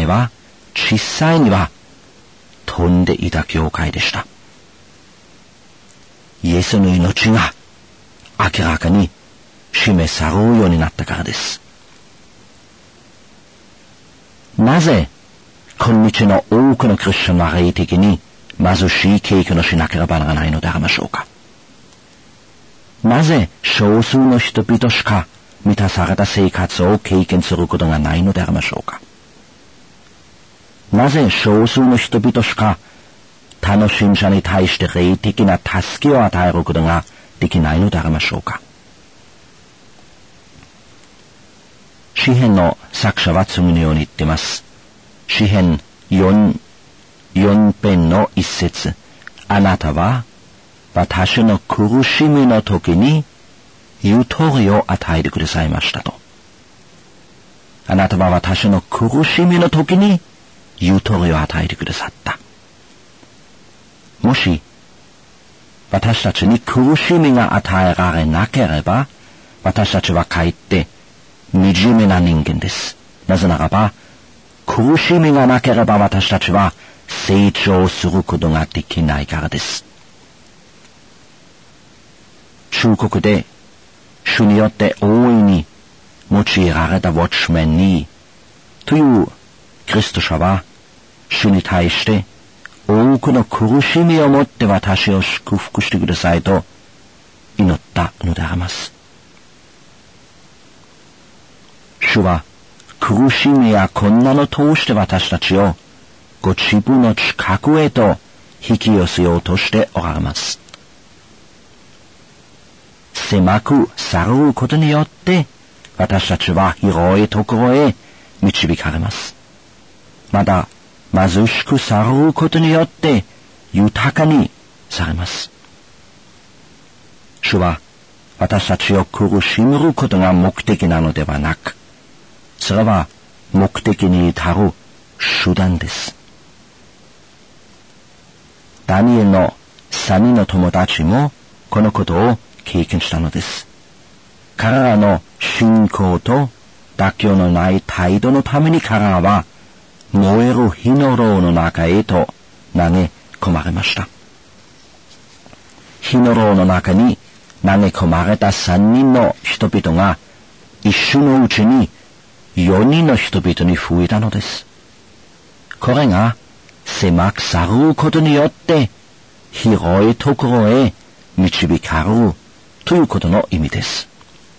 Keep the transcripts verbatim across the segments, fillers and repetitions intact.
は実際には飛んでいた教会でした。イエスの命が明らかに示されるようになったからです。なぜ今日の多くのクリスチャンは霊的に貧しい経験をしなければならないのでありましょうか。なぜ少数の人々しか満たされた生活を経験することがないのでありましょうか。なぜ少数の人々しか他の信者に対して霊的な助けを与えることができないのでありましょうか。詩編の作者は次のように言っています。詩編4、4編の一節。あなたは私の苦しみの時にゆとりを与えてくださいましたと。あなたは私の苦しみの時にゆとりを与えてくださった。もし私たちに苦しみが与えられなければ、私たちはかえって惨めな人間です。なぜならば、苦しみがなければ私たちは成長することができないからです。忠告で主によって大いに用いられたウォッチメンにというキリスト者は主に対して多くの苦しみをもって私を祝福してくださいと祈ったのであります。主は苦しみや困難を通して私たちをご自分の近くへと引き寄せようとしておられます。狭く去ることによって私たちは広いところへ導かれます。また貧しく去ることによって豊かにされます。主は私たちを苦しめることが目的なのではなく、それは目的に至る手段です。ダニエルの三人の友達もこのことを経験したのです。彼らの信仰と妥協のない態度のために彼らは燃える火の炉の中へと投げ込まれました。火の炉の中に投げ込まれた三人の人々が一瞬のうちに四人の人々に増えたのです。これが狭く去ることによって広いところへ導かれるということの意味です。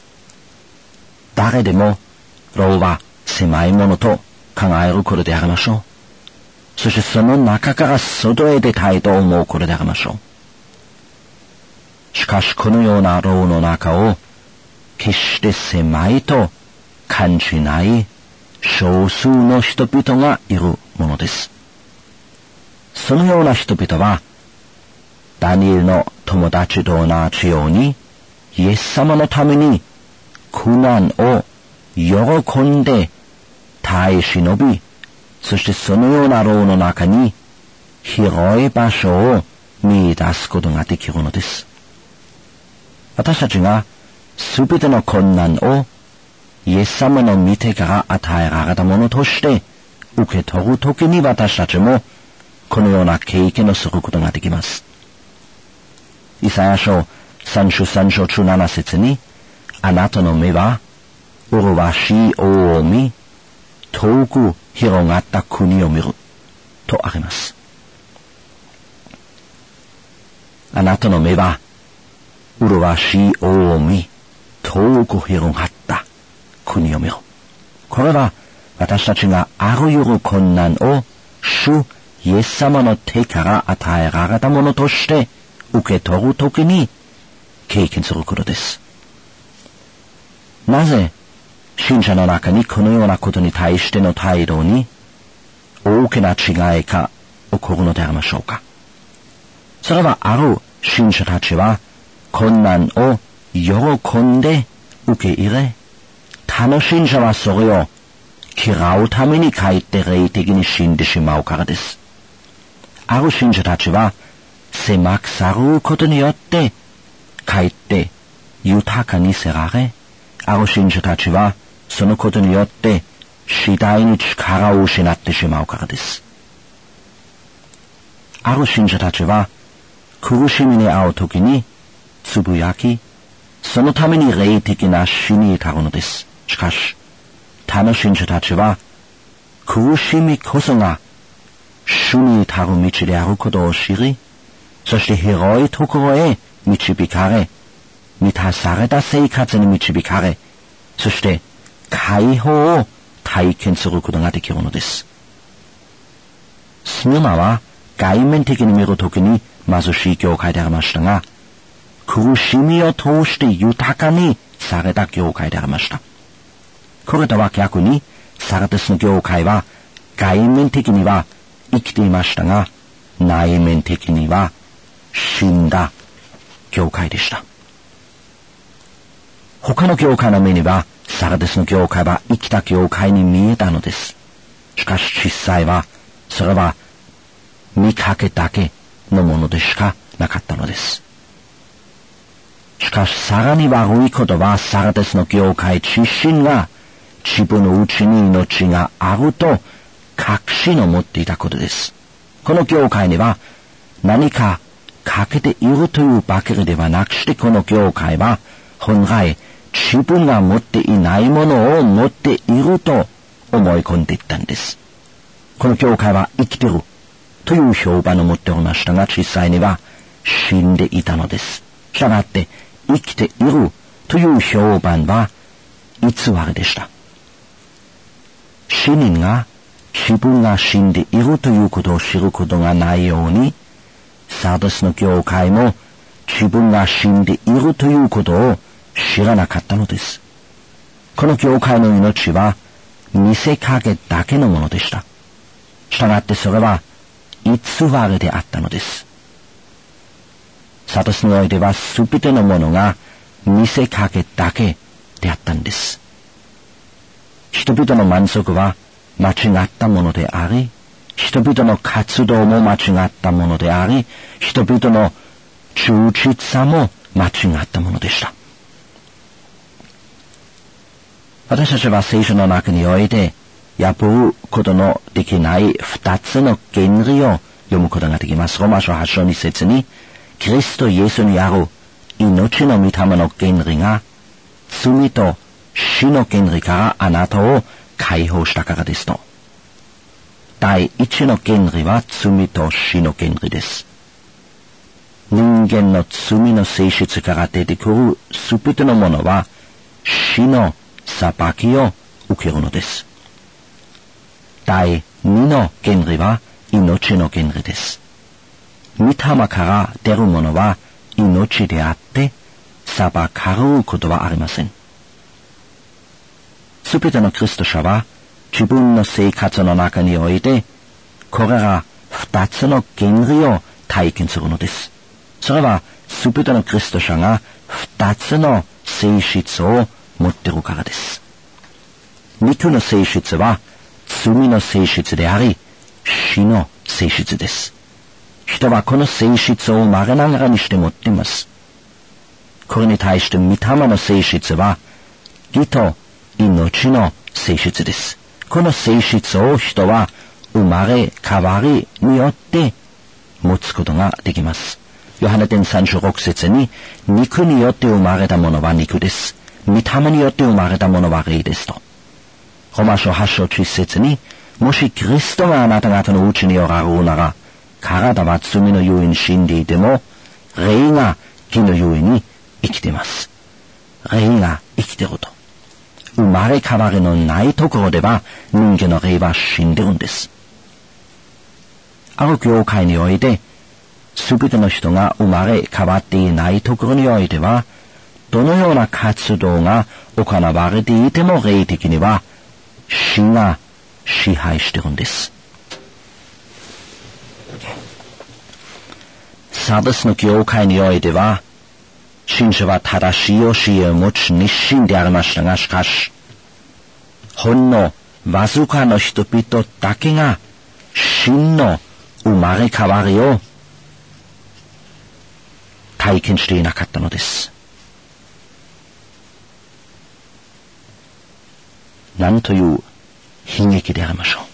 誰でも牢は狭いものと考えることでありましょう。そしてその中から外へ出たいと思うことでありましょう。しかしこのような牢の中を決して狭いと感じない少数の人々がいるものです。そのような人々はダニエルの友達と同じようにイエス様のために苦難を喜んで耐え忍び、そしてそのような牢の中に広い場所を見出すことができるのです。私たちがすべての困難をイエス様の御手から与えられたものとして受け取るときに私たちもこのような経験をすることができます。イサヤ書三章三章中七節に、あなたの目は麗しい王を見、遠く広がった国を見るとあります。あなたの目は麗しい王を見、遠く広がった国を見る。これは私たちがあらゆる困難を主イエス様の手から与えられたものとして受け取るときに経験することです。なぜ信者の中にこのようなことに対しての態度に大きな違いが起こるのでありましょうか。それはある信者たちは困難を喜んで受け入れ、他の信者はそれを嫌うためにかえって霊的に死んでしまうからです。ある信者たちは狭く去ることによってかえって豊かにせられ、ある信者たちはそのことによって次第に力を失ってしまうからです。ある信者たちは苦しみに遭うときにつぶやき、そのために霊的な死に至るのです。しかし、他の信者たちは苦しみこそが主に至る道であることを知り、そして広いところへ導かれ、満たされた生活に導かれ、そして解放を体験することができるのです。スミルナは外面的に見るときに貧しい教会でありましたが、苦しみを通して豊かにされた教会でありました。これとは逆に、サラテスの教会は外面的には生きていましたが、内面的には死んだ教会でした。他の教会の目には、サラテスの教会は生きた教会に見えたのです。しかし実際は、それは見かけだけのものでしかなかったのです。しかしさらに悪いことは、サラテスの教会自身が自分のうちに命があると確信を持っていたことです。この教会には何か欠けているというばかりではなくして、この教会は本来自分が持っていないものを持っていると思い込んでいったんです。この教会は生きているという評判を持っておりましたが、実際には死んでいたのです。したがって生きているという評判は偽りでした。死人が自分が死んでいるということを知ることがないように、サーデスの教会も自分が死んでいるということを知らなかったのです。この教会の命は見せかけだけのものでした。したがってそれは偽りであったのです。サーデスにおいてはすべてのものが見せかけだけであったんです。人々の満足は間違ったものであり、人々の活動も間違ったものであり、人々の忠実さも間違ったものでした。私たちは聖書の中において破ることのできない二つの原理を読むことができます。ローマ書はち章に節に、キリストイエスにある命の御霊の原理が罪と死の原理からあなたを解放したからですと。第一の原理は罪と死の原理です。人間の罪の性質から出てくるすべてのものは死の裁きを受けるのです。第二の原理は命の原理です。御霊から出るものは命であって裁かれることはありません。すべてのクリスト者は自分の生活の中においてこれら二つの原理を体験するのです。それはすべてのクリスト者が二つの性質を持っているからです。肉の性質は罪の性質であり死の性質です。人はこの性質を生まれながらにして持っています。これに対して御霊の性質は義と命の性質です。この性質を人は生まれ変わりによって持つことができます。ヨハネ伝さん章ろく節に、肉によって生まれたものは肉です。御霊によって生まれたものは霊ですと。ローマ書はち章じゅっ節に、もしキリストがあなた方のうちにおられるなら、体は罪のゆえに死んでいても、霊が義のゆえに生きています。霊が生きていると。生まれ変わりのないところでは人間の霊は死んでるんです。ある教会において、すべての人が生まれ変わっていないところにおいては、どのような活動が行われていても霊的には死が支配してるんです。サーデスの教会においては、信者は正しい教えを持ち熱心でありましたが、しかし、ほんのわずかの人々だけが真の生まれ変わりを体験していなかったのです。何という悲劇でありましょう。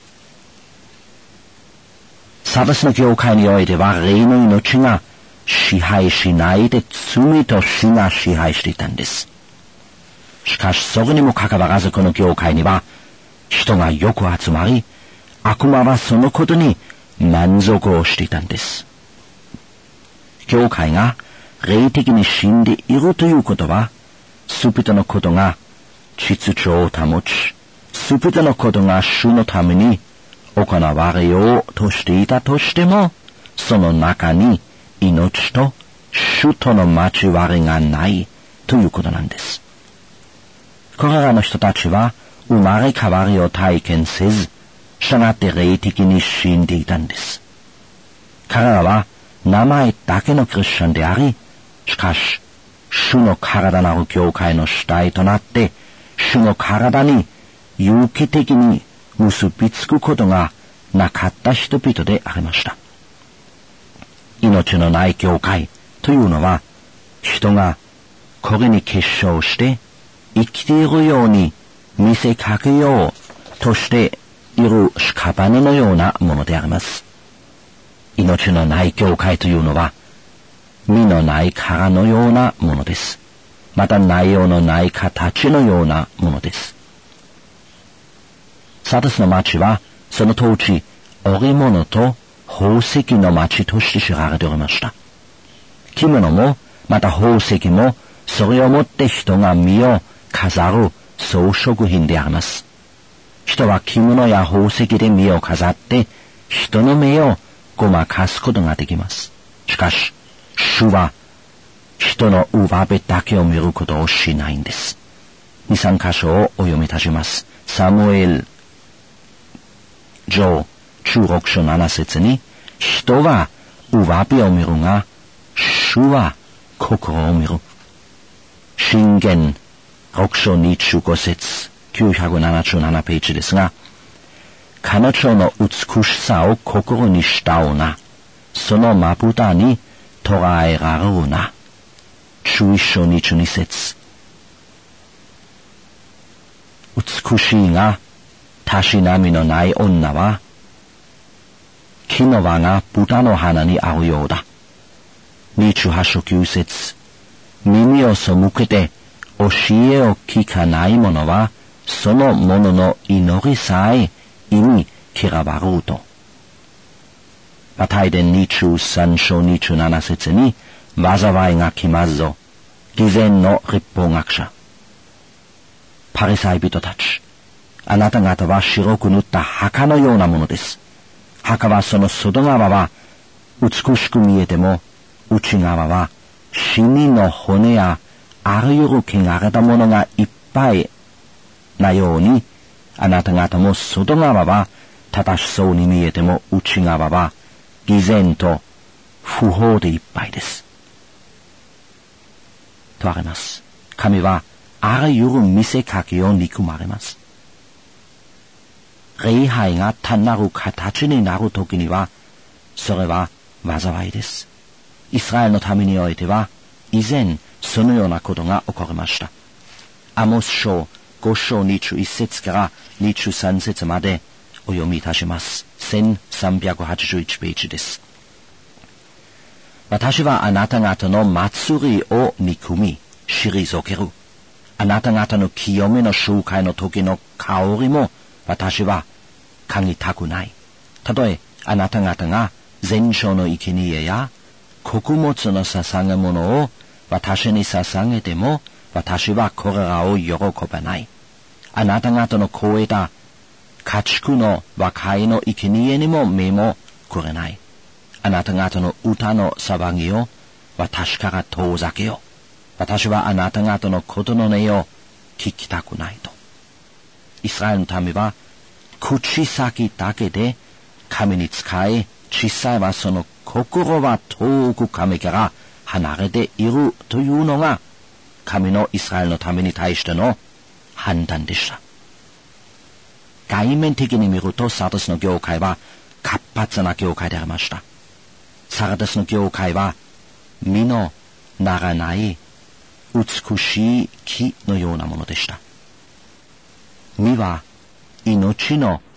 サダスの教会においては霊の命が支配しないで罪と死が支配していたんです。しかしそれにもかかわらずこの教会には人がよく集まり、悪魔はそのことに満足をしていたんです。教会が霊的に死んでいるということは、すべてのことが秩序を保ち、すべてのことが主のために行われようとしていたとしても、その中に命と主との交わりがないということなんです。これらの人たちは生まれ変わりを体験せず、したがって霊的に死んでいたんです。彼らは名前だけのクリスチャンであり、しかし主の体なる教会の主体となって、主の体に有機的に結びつくことがなかった人々でありました。命のない教会というのは、人がこれに結晶して生きているように見せかけようとしている屍のようなものであります。命のない教会というのは、身のない殻のようなものです。また内容のない形のようなものです。サダスの町は、その当時、織物と宝石の町として知られておりました。着物も、また宝石も、それをもって人が身を飾る装飾品であります。人は着物や宝石で身を飾って、人の目をごまかすことができます。しかし、主は、人の上辺だけを見ることをしないんです。二、三箇所をお読みいたします。サムエル上じゅうろく章なな節に、人は上辺を見るが、主は心を見る。箴言ろく章にじゅうご節、きゅうひゃくななじゅうななページですが、彼女の美しさを心に慕うな。そのまぶたに捉えられるな。じゅういち章にじゅうに節。美しいが、たしなみのない女は、木の輪が豚の花に合うようだ。にじゅうはち章きゅう節。耳を背けて教えを聞かない者は、その者の祈りさえ意味嫌われると。マタイ伝にじゅうさん章にじゅうなな節に、災いが来ますぞ。偽善の律法学者。パリサイ人たち。あなた方は白く塗った墓のようなものです。墓はその外側は美しく見えても、内側は死人の骨やあらゆる汚れたものがいっぱいなように、あなた方も外側は正しそうに見えても、内側は偽善と不法でいっぱいです。とあります。神はあらゆる見せかけを憎まれます。礼拝が単なる形になるときには、それは災いです。イスラエルのためにおいては、以前そのようなことが起こりました。アモス書ご章にじゅういち節からにじゅうさん節までお読みいたします。せんさんびゃくはちじゅういちページです。私はあなた方の祭りを憎み、退ける。あなた方の清めの集会の時の香りも私は嗅ぎたくない。たとえあなた方が全焼の生贄や穀物の捧げ物を私に捧げても、私はこれらを喜ばない。あなた方の肥えた家畜の和解の生贄にも目もくれない。あなた方の歌の騒ぎを私から遠ざけよ。私はあなた方のことの音を聞きたくないと。イスラエルの民は口先だけで神に仕え、実際はその心は遠く神から離れているというのが神のイスラエルの民に対しての判断でした。外面的に見るとサーデスの教会は活発な教会でありました。サーデスの教会は実のならない美しい木のようなものでした。実は命の